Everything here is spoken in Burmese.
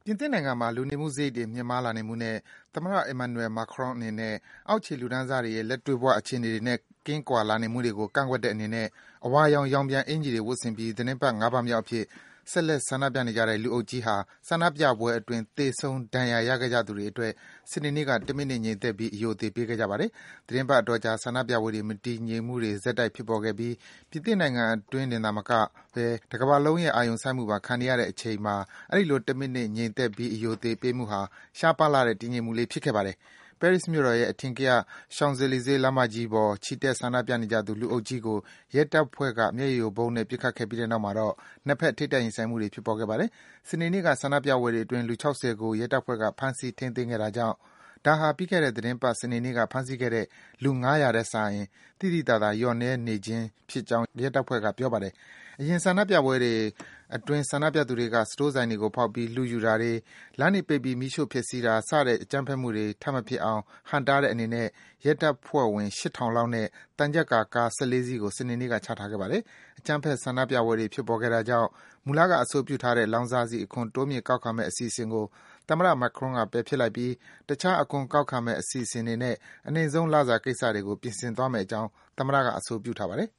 ပြင်သစ်နိုင်ငံမှာလူနေမှုစရိတ်တွေမြင့်မားလာနေမှုနဲ့သမ္မတ Emmanuel Macron အနေနဲ့အောက်ခြေလူတန်းစားတွေရဲ့လက်တွေ့ဘဝအခြေအနေတွေနဲ့ကင်းကွာလာနေမှုတွေကိုကန့်ကွက်တဲ့အနေနဲ့အဝါရောင်ရောင်ပြန်အင်္ကျီတွေဝတ်ဆင်ပြီးသီတင်းပတ် ၅ ပတ်မြောက်အဖြစ်ဆက်လက်ဆန္ဒပြနေကြတဲ့လူအုပ်ကြီးဟာဆန္ဒပြပွဲအတွင်းသေဆုံးဒဏ်ရာရခဲ့ကြသူတွေအတွက်စနေနေ့ကတမိနစ်ငြိမ်သက်ပြီးအရိုအသေပေးခဲ့ကြပါတယ်။သီတင်းပတ်အတော်ကြာဆန္ဒပြပွဲတွေမတည်ငြိမ်မှုတွေဆက်တိုက်ဖြစ်ပေါ်ခဲ့ပြီးပြင်သစ်နိုင်ငံအတွင်းတင်သာမကဘဲတကမ္ဘာလုံးရဲ့အာရုံစိုက်မှုပါခံနေရတဲ့အချိန်မှာအဲဒီလိုတမိနစ်ငြိမ်သက်ပြီးအရိုအသေပေးမှုဟာရှားပါးလှတဲ့တည်ငြိမ်မှုလေးဖြစ်ခဲ့ပါတယ်။ ပဲရစ်မြို့တော်ရဲ့အထင်ကရ Champs-Elysees လမ်းမကြီးပေါ်ချီတက်ဆန္ဒပြနေကြသူလူအုပ်ကြီးကိုရဲတပ်ဖွဲ့ကမျက်ရည်ယိုဗုံးနဲ့ပစ်ခတ်ခဲ့ပြီးတဲ့နောက်မှာတော့နှစ်ဘက်ထိပ်တိုက်ရင်ဆိုင်မှုတွေဖြစ်ပေါ်ခဲ့ပါတယ်။စနေနေ့ကဆန္ဒပြပွဲတွေအတွင်းလူ ၆၀ ကိုရဲတပ်ဖွဲ့ကဖမ်းဆီးထိန်းသိမ်းခဲ့တာကြောင့်ဒါဟာပြီးခဲ့တဲ့သီတင်းပတ်စနေနေ့ကဖမ်းဆီးခဲ့တဲ့လူ ၅၀၀ ထက်စာရင်သိသိသာသာလျော့နည်းနေခြင်းဖြစ်ကြောင်းရဲတပ်ဖွဲ့ကပြောပါတယ်။အရင်ဆန္ဒပြပွဲတွေအတွင်းဆန္ဒပြသူတွေကစတိုးဆိုင်တွေကိုဖောက်ပြီးလုယူတာတွေလမ်းတွေပိတ်ပြီးမီးရှို့ဖျက်ဆီးတာစတဲ့အကြမ်းဖက်မှုတွေထပ်မဖြစ်အောင်ဟန့်တားတဲ့အနေနဲ့ရဲတပ်ဖွဲ့ဝင် ၈,၀၀၀ လောက်နဲ့သံချပ်ကာကား ၁၄ စီးကိုစနေနေ့ကချထားခဲ့ပါတယ်။အကြမ်းဖက်ဆန္ဒပြပွဲတွေဖြစ်ပေါ်ခဲ့တာကြောင့်မူလကအဆိုပြုထားတဲ့လောင်စာဆီအခွန်တိုးမြှင့်ကောက်ခံမယ့်အစီအစဉ်ကိုသမ္မတ Macron ကပယ်ဖျက်လိုက်ပြီးတခြားအခွန်ကောက်ခံမယ့်အစီအစဉ်တွေနဲ့အနိမ့်ဆုံးလစာကိစ္စတွေကိုပြင်ဆင်သွားမယ့်အကြောင်းသမ္မတကအဆိုပြုထားပါတယ်